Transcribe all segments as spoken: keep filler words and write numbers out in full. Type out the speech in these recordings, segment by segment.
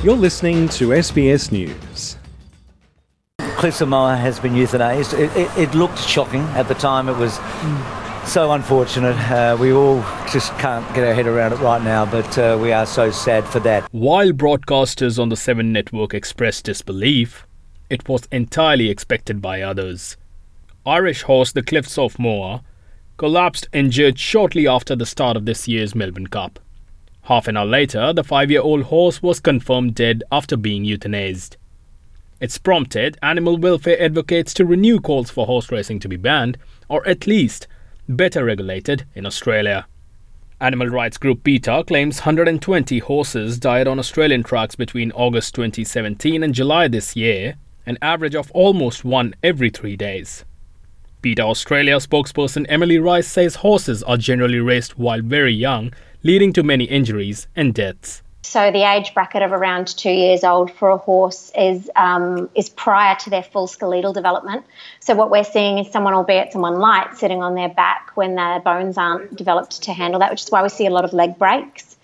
You're listening to S B S News. Cliff Samoa has been euthanased. It, it, it looked shocking at the time. It was mm. so unfortunate. Uh, we all just can't get our head around it right now, but uh, we are so sad for that. While broadcasters on the Seven Network expressed disbelief, it was entirely expected by others. Irish horse the Cliffs of Moher collapsed injured shortly after the start of this year's Melbourne Cup. Half an hour later, the five-year-old horse was confirmed dead after being euthanized. It's prompted animal welfare advocates to renew calls for horse racing to be banned, or at least better regulated, in Australia. Animal rights group PETA claims one hundred twenty horses died on Australian tracks between August twenty seventeen and July this year, an average of almost one every three days. PETA Australia spokesperson Emily Rice says horses are generally raced while very young, leading to many injuries and deaths. So the age bracket of around two years old for a horse is um, is prior to their full skeletal development. So what we're seeing is someone, albeit someone light, sitting on their back when their bones aren't developed to handle that, which is why we see a lot of leg breaks.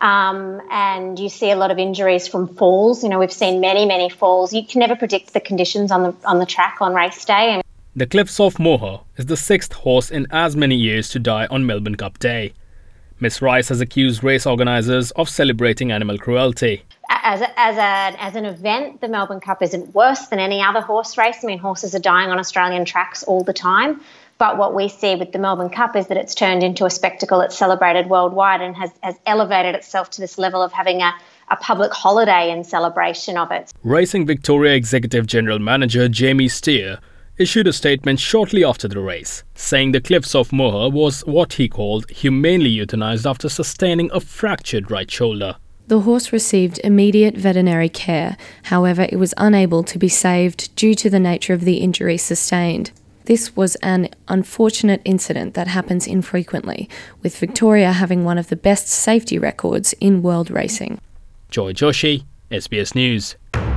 Um, and you see a lot of injuries from falls. You know, we've seen many, many falls. You can never predict the conditions on the on the track on race day. And the Cliffs of Moher is the sixth horse in as many years to die on Melbourne Cup Day. Miss Rice has accused race organisers of celebrating animal cruelty. As a, as a, as an event, the Melbourne Cup isn't worse than any other horse race. I mean, horses are dying on Australian tracks all the time. But what we see with the Melbourne Cup is that it's turned into a spectacle that's celebrated worldwide and has, has elevated itself to this level of having a, a public holiday in celebration of it. Racing Victoria Executive General Manager Jamie Steer issued a statement shortly after the race, saying the Cliffs of Moher was what he called humanely euthanized after sustaining a fractured right shoulder. The horse received immediate veterinary care, however it was unable to be saved due to the nature of the injury sustained. This was an unfortunate incident that happens infrequently, with Victoria having one of the best safety records in world racing. Joy Joshi, S B S News.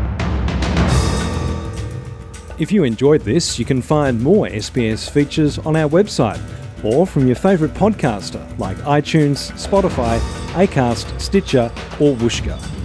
If you enjoyed this, you can find more S B S features on our website or from your favourite podcaster like iTunes, Spotify, Acast, Stitcher or Whooshkaa.